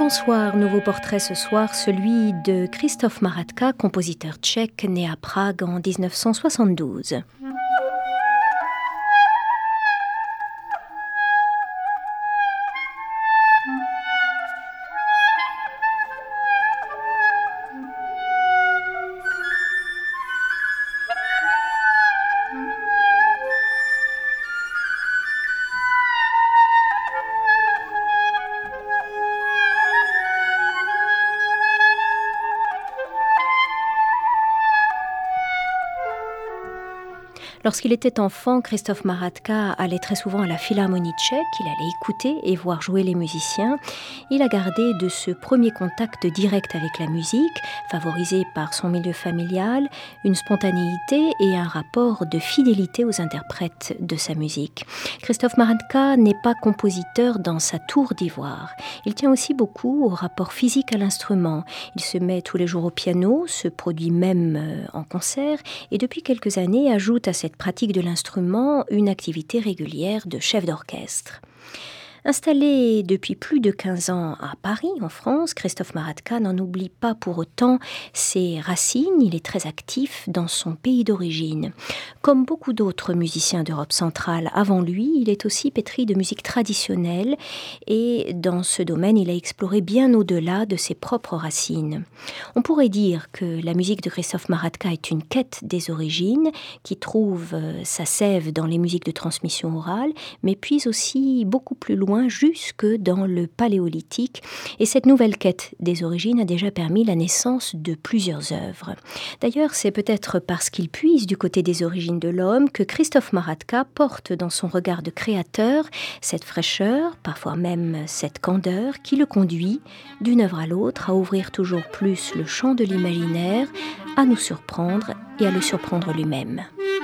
Bonsoir, nouveau portrait ce soir, celui de Krzysztof Maratka, compositeur tchèque né à Prague en 1972. Lorsqu'il était enfant, Krzysztof Maratka allait très souvent à la Philharmonie tchèque, il allait écouter et voir jouer les musiciens. Il a gardé de ce premier contact direct avec la musique, favorisé par son milieu familial, une spontanéité et un rapport de fidélité aux interprètes de sa musique. Krzysztof Maratka n'est pas compositeur dans sa tour d'ivoire. Il tient aussi beaucoup au rapport physique à l'instrument. Il se met tous les jours au piano, se produit même en concert et depuis quelques années ajoute à cette pratique de l'instrument une activité régulière de chef d'orchestre. Installé depuis plus de 15 ans à Paris, en France, Krzysztof Maratka n'en oublie pas pour autant ses racines. Il est très actif dans son pays d'origine. Comme beaucoup d'autres musiciens d'Europe centrale avant lui, il est aussi pétri de musique traditionnelle et dans ce domaine, il a exploré bien au-delà de ses propres racines. On pourrait dire que la musique de Krzysztof Maratka est une quête des origines qui trouve sa sève dans les musiques de transmission orale, mais puise aussi beaucoup plus loin jusque dans le paléolithique. Et cette nouvelle quête des origines a déjà permis la naissance de plusieurs œuvres. D'ailleurs, c'est peut-être parce qu'il puise du côté des origines de l'homme que Krzysztof Maratka porte dans son regard de créateur cette fraîcheur, parfois même cette candeur qui le conduit d'une œuvre à l'autre à ouvrir toujours plus le champ de l'imaginaire, à nous surprendre et à le surprendre lui-même.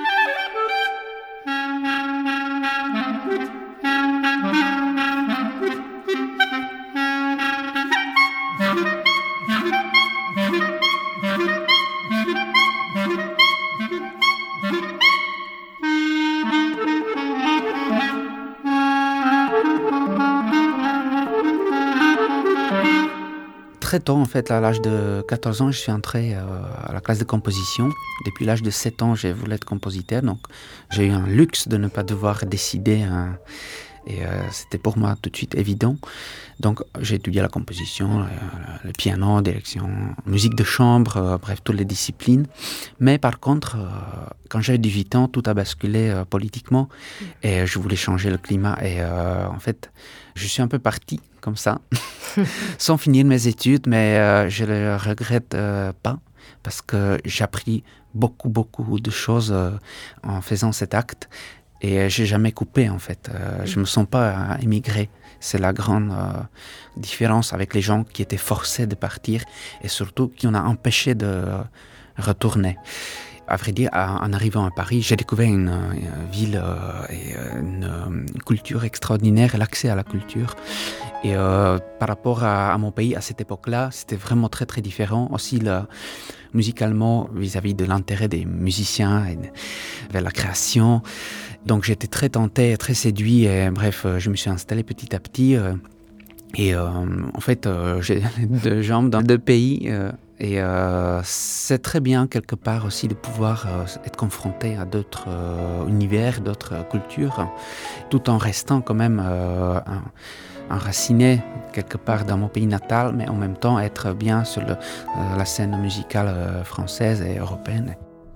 Très tôt, en fait, à l'âge de 14 ans, je suis entré à la classe de composition. Depuis l'âge de 7 ans, j'ai voulu être compositeur. Donc, j'ai eu un luxe de ne pas devoir décider. Et c'était pour moi tout de suite évident. Donc, j'ai étudié la composition, le piano, direction, musique de chambre, bref, toutes les disciplines. Mais par contre, quand j'avais 18 ans, tout a basculé politiquement. Et je voulais changer le climat. Et en fait, je suis un peu parti comme ça, sans finir mes études, mais je ne le regrette pas, parce que j'ai appris beaucoup de choses en faisant cet acte, et je n'ai jamais coupé, en fait. Je ne me sens pas émigré. C'est la grande différence avec les gens qui étaient forcés de partir, et surtout qui en a empêché de retourner. À vrai dire, en arrivant à Paris, j'ai découvert une ville et une culture extraordinaire, et l'accès à la culture. Et par rapport à mon pays, à cette époque-là, c'était vraiment très différent. Aussi, musicalement, vis-à-vis de l'intérêt des musiciens et vers la création. Donc j'étais très tenté, très séduit. Et bref, je me suis installé petit à petit. Et en fait, j'ai deux jambes dans deux pays. Et c'est très bien quelque part aussi de pouvoir être confronté à d'autres univers, d'autres cultures, tout en restant quand même enraciné quelque part dans mon pays natal, mais en même temps être bien sur la scène musicale française et européenne.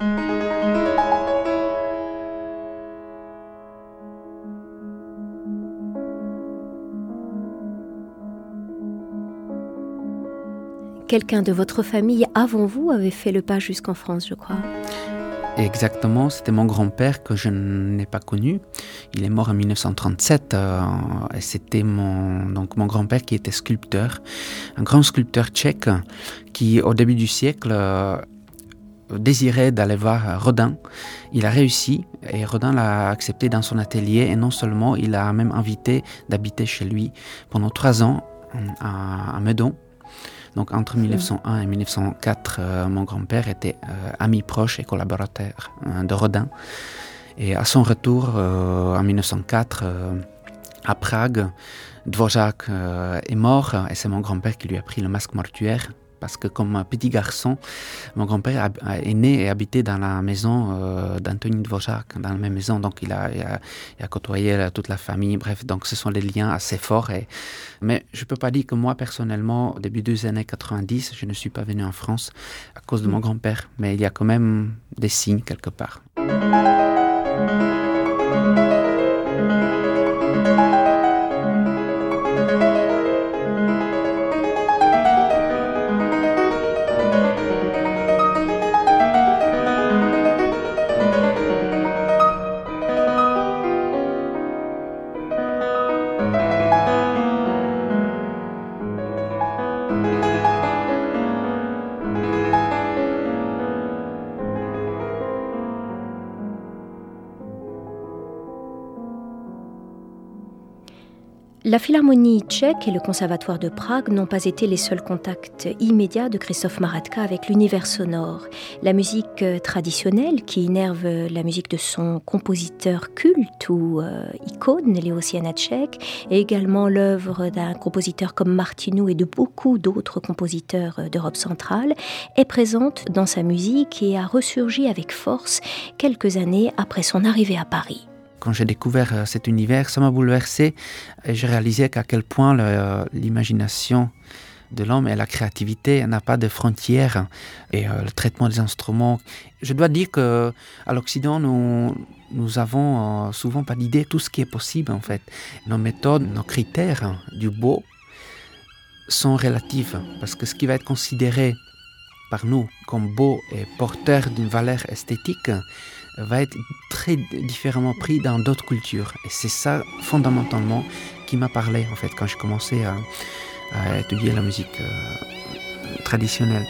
Quelqu'un de votre famille avant vous avait fait le pas jusqu'en France, je crois. Exactement, c'était mon grand-père que je n'ai pas connu. Il est mort en 1937 et c'était mon grand-père qui était sculpteur, un grand sculpteur tchèque qui, au début du siècle, désirait d'aller voir Rodin. Il a réussi et Rodin l'a accepté dans son atelier et non seulement, il l'a même invité d'habiter chez lui pendant 3 ans à Meudon. Donc entre 1901 et 1904, mon grand-père était ami proche et collaborateur de Rodin. Et à son retour en 1904 à Prague, Dvořák est mort et c'est mon grand-père qui lui a pris le masque mortuaire. Parce que comme un petit garçon, mon grand-père est né et habitait dans la maison d'Antonín Dvořák, dans la même maison. Donc il a côtoyé toute la famille. Bref, donc ce sont des liens assez forts. Mais je ne peux pas dire que moi, personnellement, au début des années 90, je ne suis pas venu en France à cause de mon grand-père. Mais il y a quand même des signes quelque part. La Philharmonie tchèque et le Conservatoire de Prague n'ont pas été les seuls contacts immédiats de Christophe Maratka avec l'univers sonore. La musique traditionnelle qui innerve la musique de son compositeur culte ou icône, Leoš Janáček, et également l'œuvre d'un compositeur comme Martinu et de beaucoup d'autres compositeurs d'Europe centrale, est présente dans sa musique et a ressurgi avec force quelques années après son arrivée à Paris. Quand j'ai découvert cet univers, ça m'a bouleversé et j'ai réalisé qu'à quel point l'imagination de l'homme et la créativité n'a pas de frontières et le traitement des instruments. Je dois dire qu'à l'Occident, nous avons souvent pas d'idée de tout ce qui est possible en fait. Nos méthodes, nos critères du beau sont relatifs parce que ce qui va être considéré par nous comme beau et porteur d'une valeur esthétique va être très différemment pris dans d'autres cultures. Et c'est ça, fondamentalement, qui m'a parlé, en fait, quand j'ai commencé à étudier la musique traditionnelle.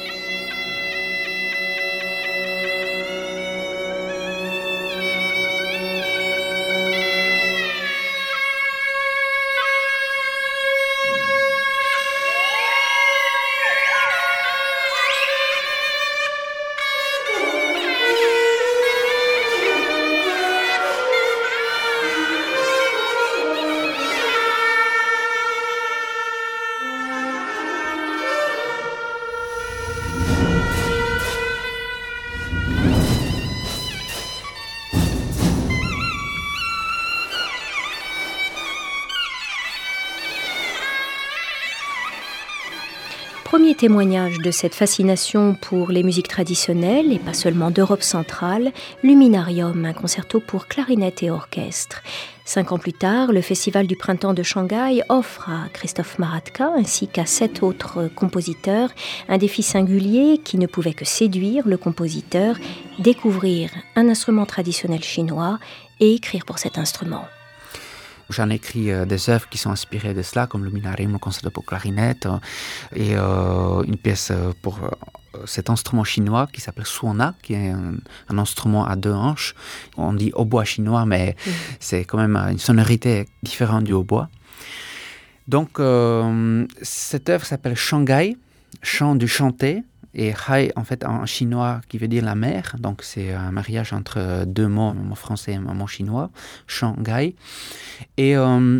Premier témoignage de cette fascination pour les musiques traditionnelles, et pas seulement d'Europe centrale, Luminarium, un concerto pour clarinette et orchestre. 5 ans plus tard, le Festival du Printemps de Shanghai offre à Christophe Maratka ainsi qu'à 7 autres compositeurs un défi singulier qui ne pouvait que séduire le compositeur, découvrir un instrument traditionnel chinois et écrire pour cet instrument. J'en ai écrit des œuvres qui sont inspirées de cela, comme Luminarium, le concerto pour clarinette, et une pièce pour cet instrument chinois qui s'appelle suona, qui est un instrument à 2 hanches. On dit hautbois chinois, mais c'est quand même une sonorité différente du hautbois. Donc, cette œuvre s'appelle Shanghai, chant du chanté, et hai, en fait, en chinois, qui veut dire la mer. Donc, c'est un mariage entre 2 mots, un mot français et un mot chinois, Shanghai. Et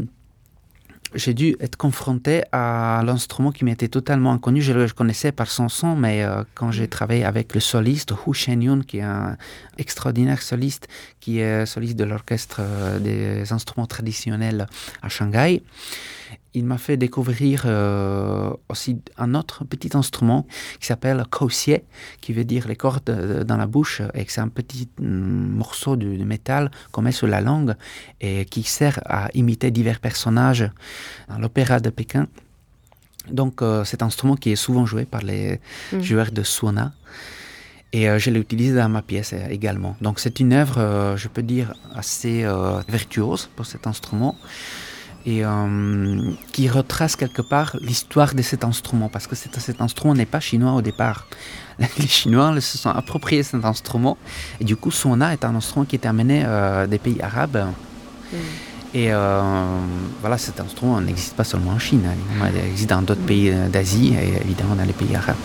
j'ai dû être confronté à l'instrument qui m'était totalement inconnu. Je le connaissais par son son, mais quand j'ai travaillé avec le soliste, Hu Shenyun, qui est un extraordinaire soliste, qui est soliste de l'orchestre des instruments traditionnels à Shanghai, il m'a fait découvrir aussi un autre petit instrument qui s'appelle Kousié, qui veut dire les cordes dans la bouche, et que c'est un petit morceau de métal qu'on met sur la langue et qui sert à imiter divers personnages dans l'opéra de Pékin. Donc cet instrument qui est souvent joué par les joueurs de suona. Et je l'ai utilisé dans ma pièce également. Donc c'est une œuvre, je peux dire, assez virtuose pour cet instrument. Et qui retrace quelque part l'histoire de cet instrument, parce que cet instrument n'est pas chinois au départ. Les Chinois se sont appropriés cet instrument, et du coup, suona est un instrument qui est amené des pays arabes. Et voilà, cet instrument n'existe pas seulement en Chine, il existe dans d'autres pays d'Asie, et évidemment dans les pays arabes.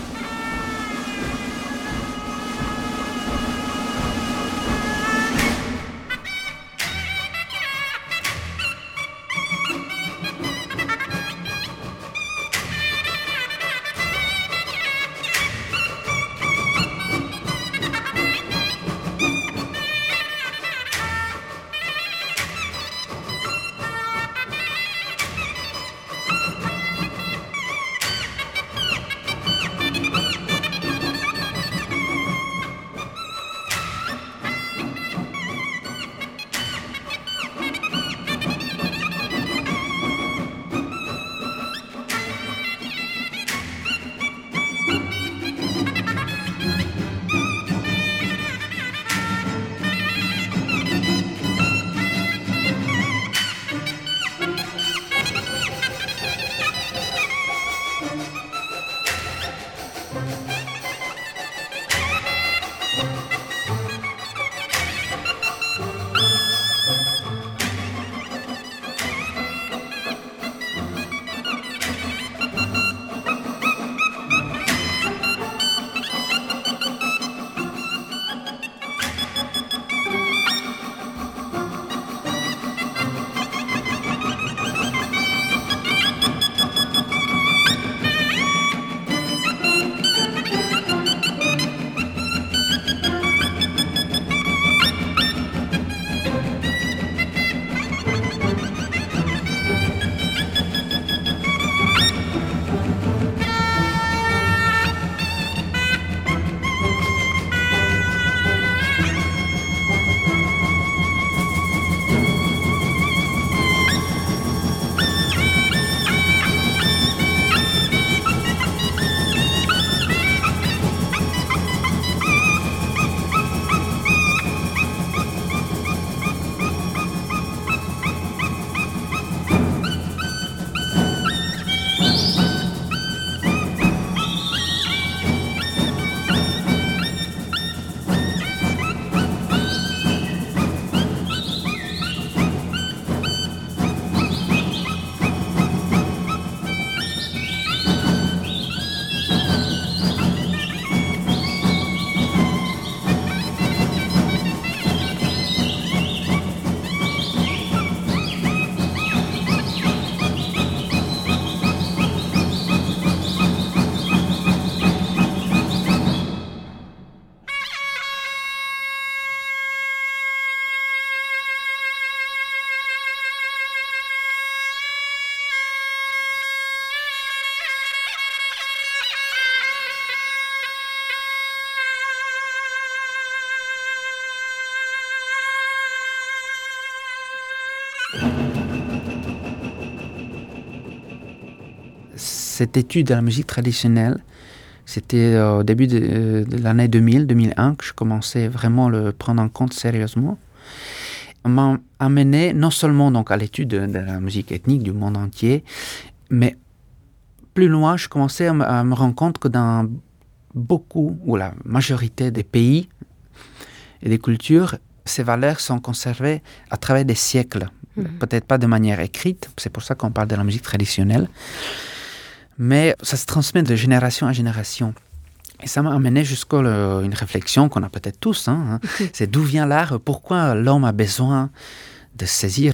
Cette étude de la musique traditionnelle, c'était au début de l'année 2000-2001 que je commençais vraiment à le prendre en compte sérieusement. On m'a amené non seulement donc à l'étude de la musique ethnique du monde entier, mais plus loin, je commençais à me rendre compte que dans beaucoup, ou la majorité des pays et des cultures, ces valeurs sont conservées à travers des siècles. Peut-être pas de manière écrite, c'est pour ça qu'on parle de la musique traditionnelle, mais ça se transmet de génération en génération. Et ça m'a amené jusqu'à une réflexion qu'on a peut-être tous, c'est d'où vient l'art, pourquoi l'homme a besoin de saisir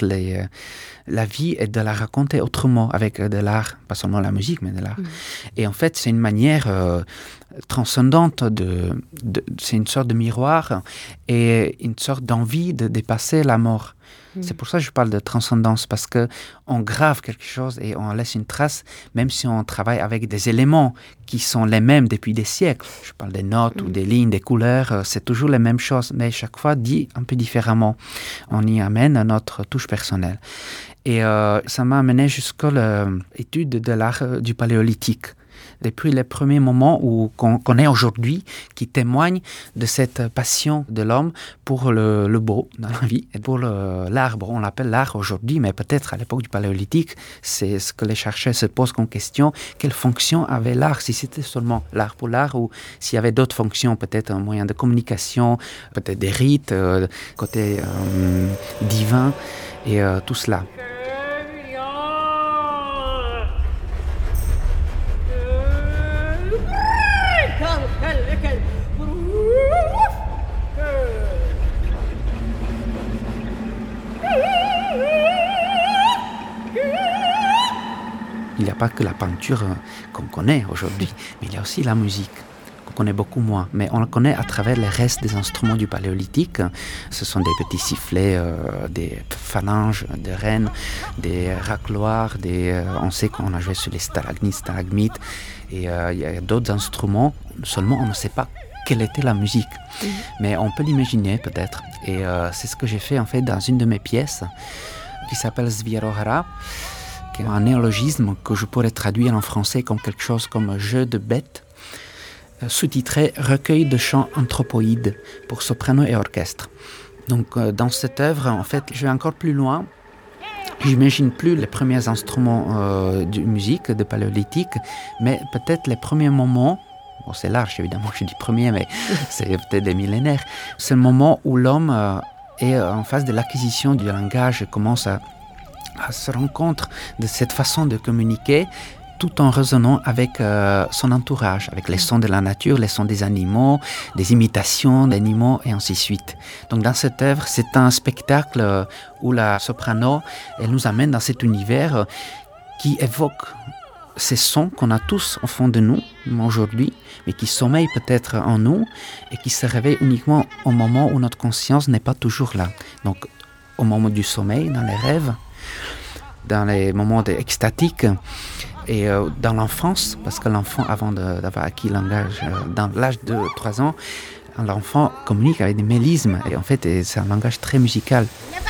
la vie et de la raconter autrement avec de l'art, pas seulement la musique, mais de l'art. Et en fait, c'est une manière transcendante, c'est une sorte de miroir et une sorte d'envie de dépasser la mort. C'est pour ça que je parle de transcendance, parce qu'on grave quelque chose et on laisse une trace, même si on travaille avec des éléments qui sont les mêmes depuis des siècles. Je parle des notes ou des lignes, des couleurs, c'est toujours les mêmes choses, mais chaque fois dit un peu différemment. On y amène notre touche personnelle. Et ça m'a amené jusqu'à l'étude de l'art du paléolithique. Depuis les premiers moments qu'on connaît aujourd'hui, qui témoignent de cette passion de l'homme pour le beau dans la vie et pour l'arbre. On l'appelle l'art aujourd'hui, mais peut-être à l'époque du paléolithique, c'est ce que les chercheurs se posent comme question. Quelle fonction avait l'art, si c'était seulement l'art pour l'art ou s'il y avait d'autres fonctions, peut-être un moyen de communication, peut-être des rites, côté divin et tout cela. Il n'y a pas que la peinture qu'on connaît aujourd'hui, mais il y a aussi la musique, qu'on connaît beaucoup moins. Mais on la connaît à travers les restes des instruments du paléolithique. Ce sont des petits sifflets, des phalanges de rennes, des racloirs, on sait qu'on a joué sur les stalagmites. Et il y a d'autres instruments, seulement on ne sait pas quelle était la musique. Mais on peut l'imaginer peut-être. Et c'est ce que j'ai fait en fait dans une de mes pièces, qui s'appelle Zviero-hra, qui est un néologisme que je pourrais traduire en français comme quelque chose comme jeu de bêtes, sous-titré recueil de chants anthropoïdes pour soprano et orchestre. Donc dans cette œuvre, en fait, je vais encore plus loin. J'imagine plus les premiers instruments de musique de paléolithique, mais peut-être les premiers moments Bon, c'est large, évidemment, je dis premier, mais c'est peut-être des millénaires. C'est le moment où l'homme est en phase de l'acquisition du langage et commence à se rendre compte de cette façon de communiquer tout en résonnant avec son entourage, avec les sons de la nature, les sons des animaux, des imitations d'animaux et ainsi de suite. Donc dans cette œuvre, c'est un spectacle où la soprano, elle nous amène dans cet univers qui évoque ces sons qu'on a tous au fond de nous aujourd'hui, mais qui sommeillent peut-être en nous et qui se réveillent uniquement au moment où notre conscience n'est pas toujours là. Donc au moment du sommeil, dans les rêves, dans les moments extatiques, et dans l'enfance, parce que l'enfant, avant d'avoir acquis le langage, dans l'âge de 3 ans, l'enfant communique avec des mélismes. Et en fait, c'est un langage très musical.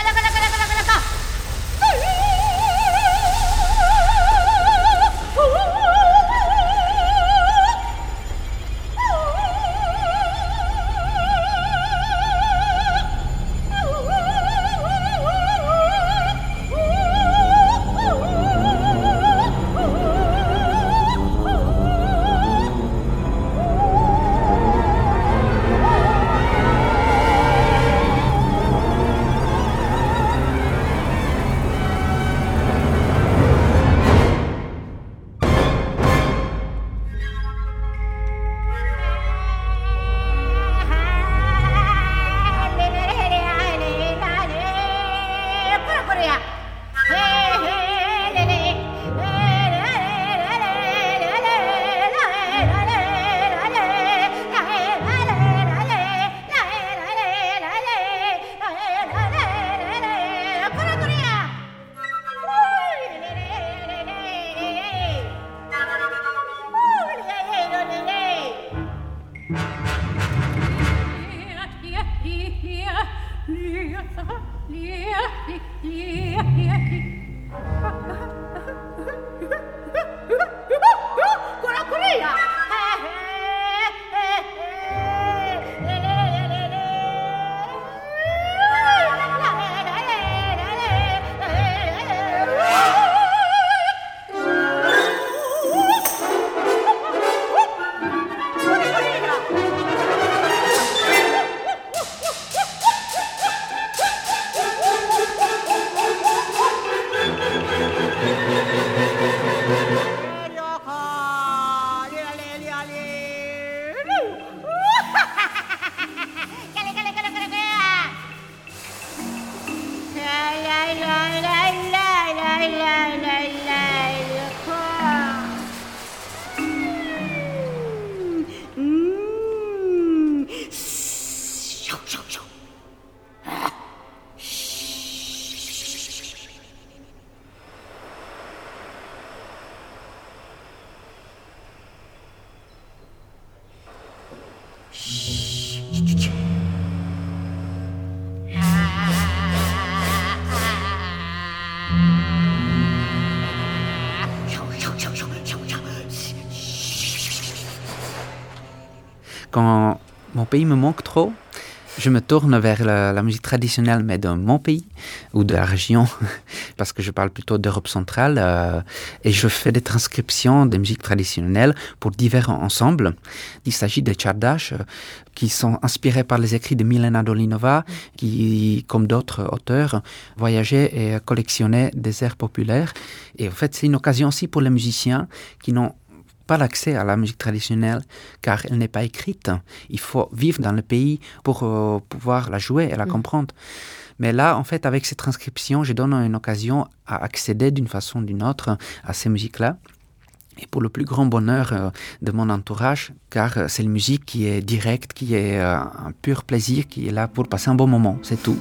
Quand mon pays me manque trop, je me tourne vers la musique traditionnelle, mais de mon pays ou de la région, parce que je parle plutôt d'Europe centrale, et je fais des transcriptions de musique traditionnelle pour divers ensembles. Il s'agit de Čardaš, qui sont inspirés par les écrits de Milena Dolinova, qui, comme d'autres auteurs, voyageaient et collectionnaient des airs populaires. Et en fait, c'est une occasion aussi pour les musiciens qui n'ont pas l'accès à la musique traditionnelle, car elle n'est pas écrite. Il faut vivre dans le pays pour pouvoir la jouer et la comprendre. Mais là, en fait, avec ces transcriptions, je donne une occasion à accéder d'une façon ou d'une autre à ces musiques-là. Et pour le plus grand bonheur de mon entourage, car c'est une musique qui est directe, qui est un pur plaisir, qui est là pour passer un bon moment, c'est tout.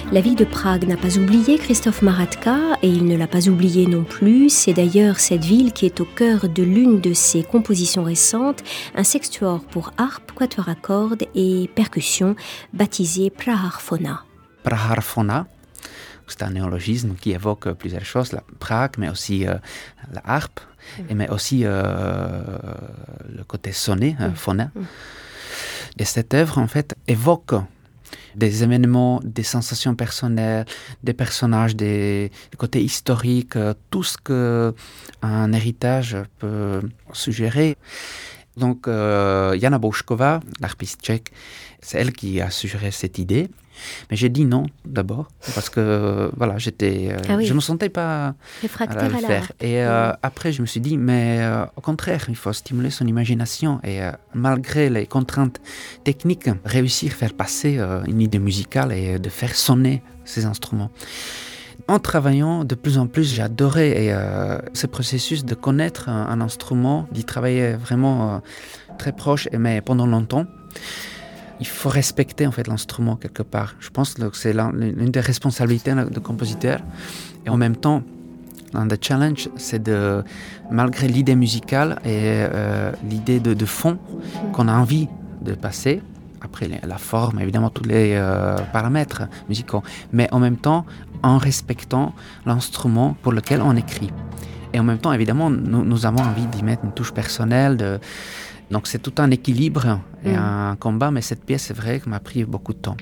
La ville de Prague n'a pas oublié Christophe Maratka et il ne l'a pas oublié non plus. C'est d'ailleurs cette ville qui est au cœur de l'une de ses compositions récentes, un sextuor pour harpe, quatuor à cordes et percussions baptisé Praharphona. Praharphona, c'est un néologisme qui évoque plusieurs choses, la Prague, mais aussi la harpe, mais aussi le côté sonné, phona. Et cette œuvre, en fait, évoque des événements, des sensations personnelles, des personnages, des côtés historiques, tout ce qu'un héritage peut suggérer. Donc, Jana Bouchkova, l'arpiste tchèque, c'est elle qui a suggéré cette idée. Mais j'ai dit non d'abord parce que voilà, je me sentais pas à le faire. Et après, je me suis dit, mais au contraire, il faut stimuler son imagination et malgré les contraintes techniques, réussir à faire passer une idée musicale et de faire sonner ces instruments. En travaillant de plus en plus, j'ai adoré ce processus de connaître un instrument, d'y travailler vraiment très proche, mais pendant longtemps. Il faut respecter en fait l'instrument quelque part. Je pense que c'est l'une des responsabilités de compositeur. Et en même temps, un des challenges, c'est de, malgré l'idée musicale et l'idée de fond qu'on a envie de passer, après la forme, évidemment tous les paramètres musicaux, mais en même temps en respectant l'instrument pour lequel on écrit. Et en même temps, évidemment, nous avons envie d'y mettre une touche personnelle. Donc c'est tout un équilibre et un combat, mais cette pièce, c'est vrai, qui m'a pris beaucoup de temps.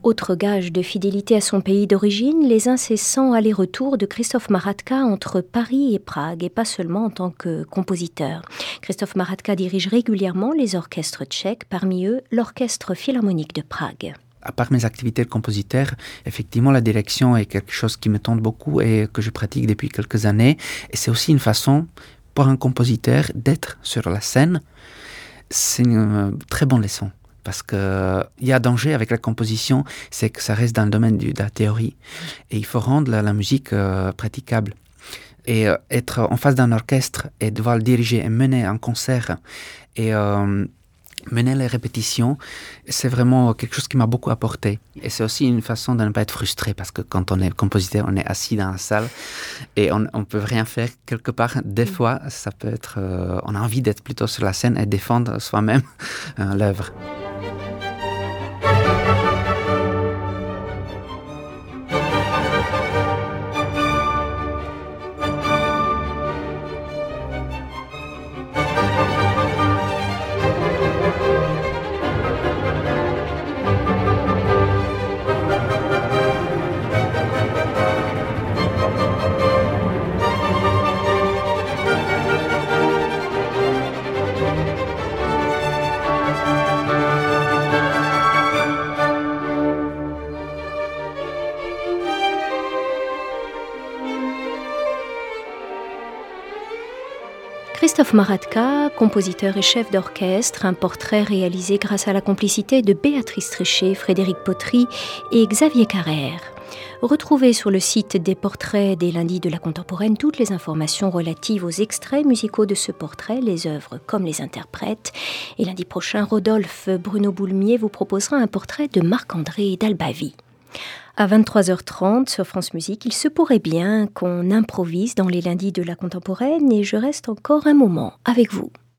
Autre gage de fidélité à son pays d'origine, les incessants allers-retours de Christophe Maratka entre Paris et Prague, et pas seulement en tant que compositeur. Christophe Maratka dirige régulièrement les orchestres tchèques, parmi eux l'Orchestre Philharmonique de Prague. À part mes activités de compositeur, effectivement, la direction est quelque chose qui me tente beaucoup et que je pratique depuis quelques années. Et c'est aussi une façon pour un compositeur d'être sur la scène. C'est une très bonne leçon. Parce qu'il y a danger avec la composition, c'est que ça reste dans le domaine de la théorie. Et il faut rendre la musique praticable. Et être en face d'un orchestre et devoir le diriger et mener un concert et mener les répétitions, c'est vraiment quelque chose qui m'a beaucoup apporté. Et c'est aussi une façon de ne pas être frustré, parce que quand on est compositeur, on est assis dans la salle et on ne peut rien faire quelque part. Des fois, ça peut être... on a envie d'être plutôt sur la scène et défendre soi-même l'œuvre. Christophe Maratka, compositeur et chef d'orchestre, un portrait réalisé grâce à la complicité de Béatrice Tréchet, Frédéric Potry et Xavier Carrère. Retrouvez sur le site des portraits des lundis de la contemporaine toutes les informations relatives aux extraits musicaux de ce portrait, les œuvres comme les interprètes. Et lundi prochain, Rodolphe Bruno Boulmier vous proposera un portrait de Marc-André Dalbavie. À 23h30 sur France Musique, il se pourrait bien qu'on improvise dans les lundis de la contemporaine et je reste encore un moment avec vous.